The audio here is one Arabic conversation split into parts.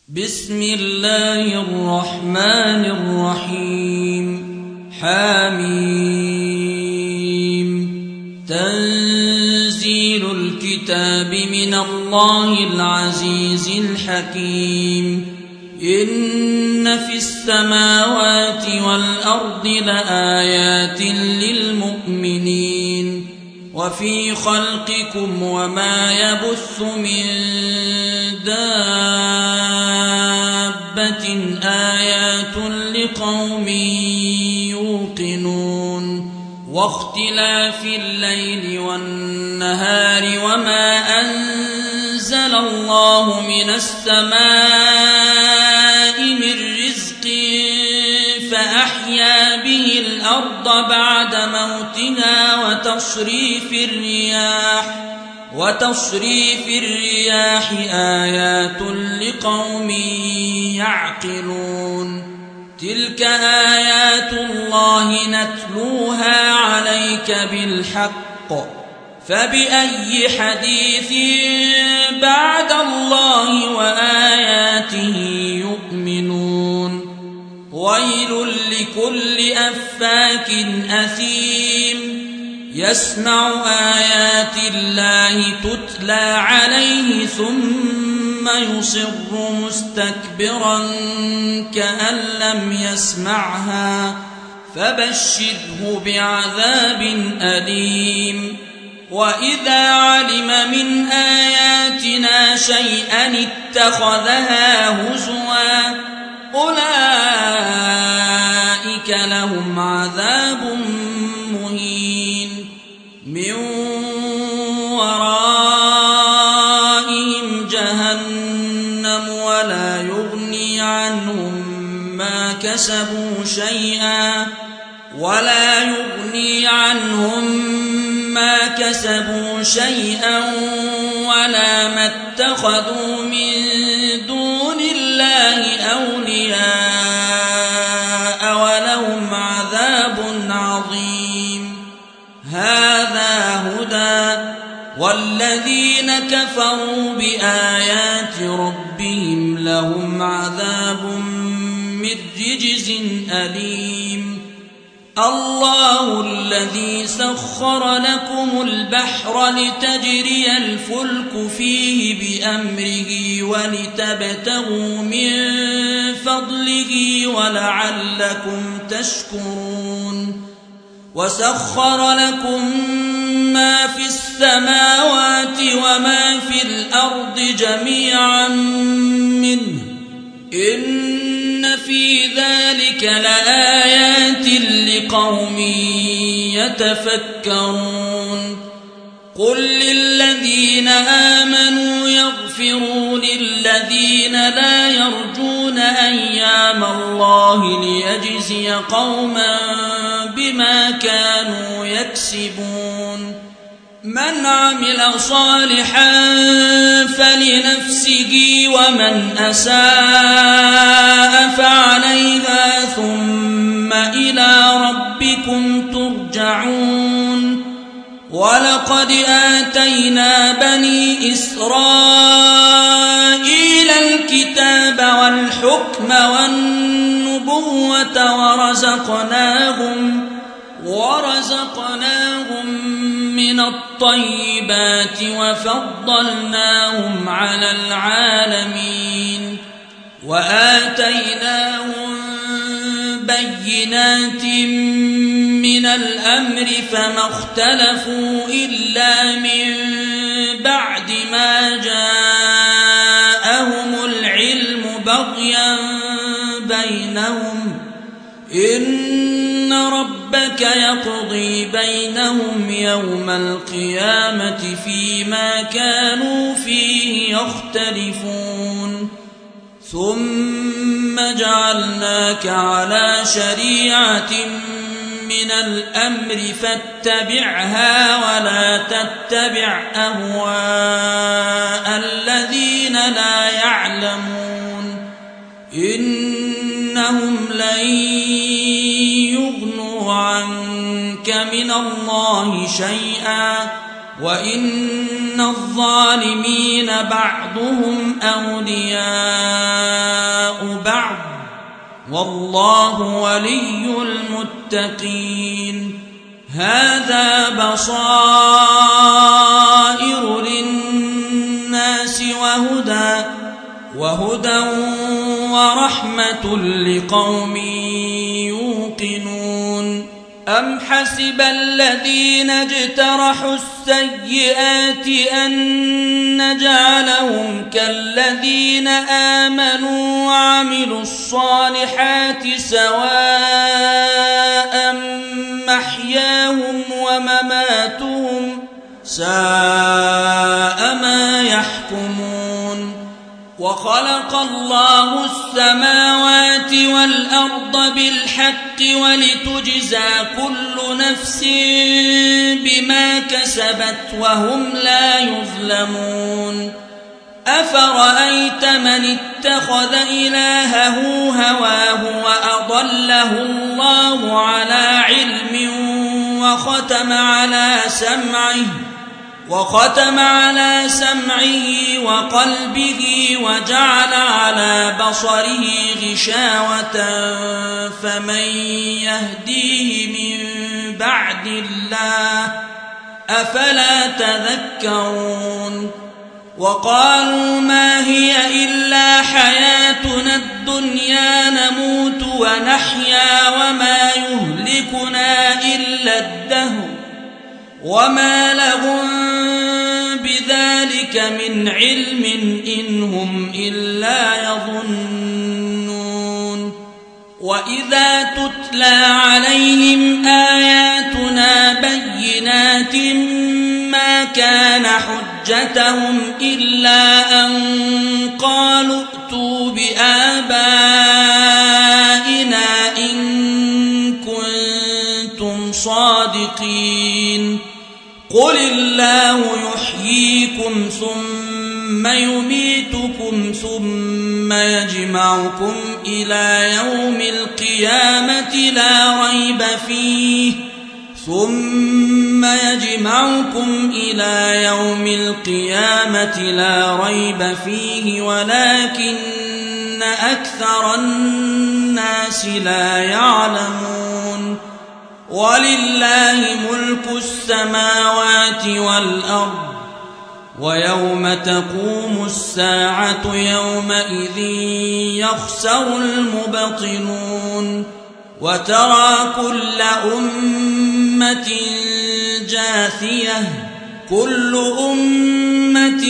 بسم الله الرحمن الرحيم. حميم. تنزيل الكتاب من الله العزيز الحكيم. إن في السماوات والأرض لآيات للمؤمنين وفي خلقكم وما يبث من دابة آيات لقوم يوقنون واختلاف الليل والنهار وما أنزل الله من السماء من رزق فأحيا به الأرض بعد موتها وتصريف الرياح آيات لقوم يعقلون. تلك آيات الله نتلوها عليك بالحق فبأي حديث بعد الله وآياته يؤمنون. ويل لكل أفاك أثيم يسمع آيات الله تتلى عليه ثم يصر مستكبرا كأن لم يسمعها فبشره بعذاب أليم. وإذا علم من آياتنا شيئا اتخذها هزوا أولئك لهم عذاب مهين من ورائهم جهنم ولا يغني عنهم ما كسبوا شيئا ولا ما اتخذوا من دون الله أولياء ولهم عذاب عظيم. هذا هدى والذين كفروا بآيات ربهم لهم عذاب من رجز أليم. الله الذي سخر لكم البحر لتجري الفلك فيه بأمره ولتبتغوا من فضله ولعلكم تشكرون. وسخر لكم ما في السماوات وما في الأرض جميعا منه إن في ذلك لآيات لقوم يتفكرون. قل للذين آمنوا يغفروا للذين لا يرجون أيام الله ليجزي قوما بما كانوا يكسبون. من عمل صالحا فلنفسه ومن أساء فعليها ثم إلى ربكم ترجعون. ولقد آتينا بني إسرائيل الكتاب والحكم والنبوة ورزقناهم من الطيبات وفضلناهم على العالمين وآتيناهم بينات من الأمر فما اختلفوا إلا من بعد ما جاءهم العلم بغيا بينهم إن ربك يقضي بينهم يوم القيامة فيما كانوا فيه يختلفون. ثم جعلناك على شريعة من الأمر فاتبعها ولا تتبع أهواء الذين لا يعلمون إنهم لن يغنوا عنك من الله شيئا وإن الظالمين بعضهم أولياء والله ولي المتقين. هذا بصائر للناس وهدى ورحمة لقوم يوقنون. أم حسب الذين اجترحوا السيئات أن نجعلهم كالذين آمنوا وعملوا الصالحات سواء محياهم ومماتهم ساء ما يحكمون. وخلق الله السماوات والأرض بالحق ولتجزى كل نفس بما كسبت وهم لا يظلمون. أفرأيت من اتخذ إلهه هواه وأضله الله على علم وختم على سمعه وقلبه وجعل على بصره غشاوة فمن يهديه من بعد الله أفلا تذكرون. وقالوا ما هي إلا حياتنا الدنيا نموت ونحيا وما يهلكنا إلا الدهر وما لهم بذلك من علم إن هم إلا يظنون. وإذا تتلى عليهم آياتنا بينات ما كان حجتهم إلا أن قالوا ائتوا بآبائنا إن كنتم صادقين. قل الله يحييكم ثم يميتكم ثم يجمعكم إلى يوم القيامة لا ريب فيه ولكن أكثر الناس لا يعلمون. ولله ملك السماوات والأرض ويوم تقوم الساعة يومئذ يخسر المبطلون. وترى كل أمة جاثية كل أمة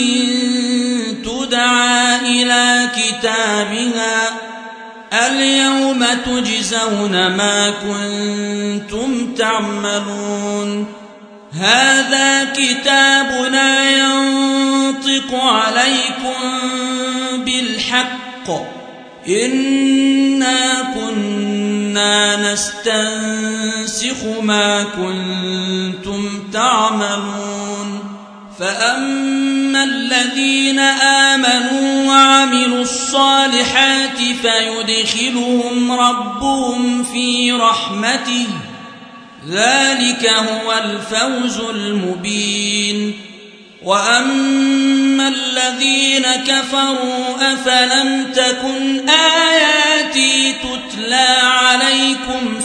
تدعى إلى كتابها اليوم تجزون ما كنتم تعملون. هذا كتابنا ينطق عليكم بالحق إنا كنا نستنسخ ما كنتم تعملون. فأما الذين آمنوا وعملوا الصالحات فيدخلهم ربهم في رحمته ذلك هو الفوز المبين. وأما الذين كفروا أفلم تكن آياتي تتلى عليكم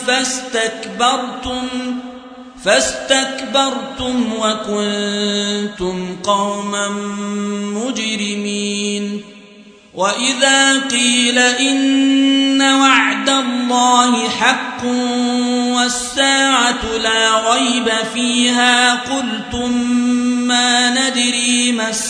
فاستكبرتم وكنتم قوما مجرمين. وإذا قيل إن وعد الله حق والساعة لا ريب فيها قلتم ما ندري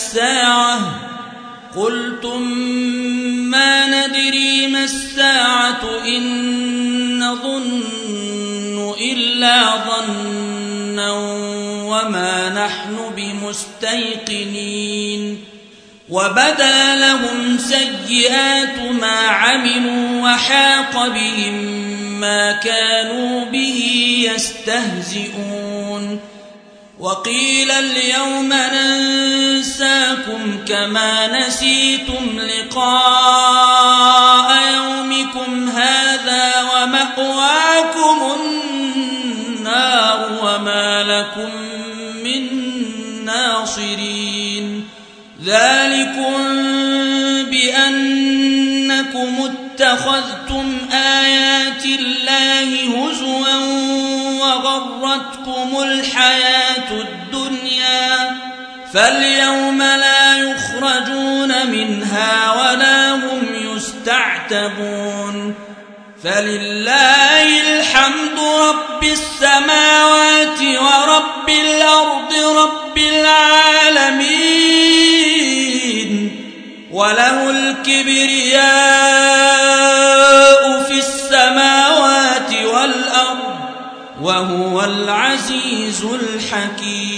ما الساعة إن نظن إلا ظنا وما نحن بمستيقنين. وبدا لهم سيئات ما عملوا وحاق بهم ما كانوا به يستهزئون. وقيل اليوم ننساكم كما نسيتم لقاء يومكم هذا ومأواكم النار وما لكم من ناصرين. ذلكم بأنكم اتخذتم آيات الله هزوا وغرتكم الحياة الدنيا فاليوم لا يخرجون منها ولا هم يستعتبون فلله الحمد رب السماوات ورب الأرض رب العالمين وله الكبرياء في السماوات والأرض وهو العزيز الحكيم.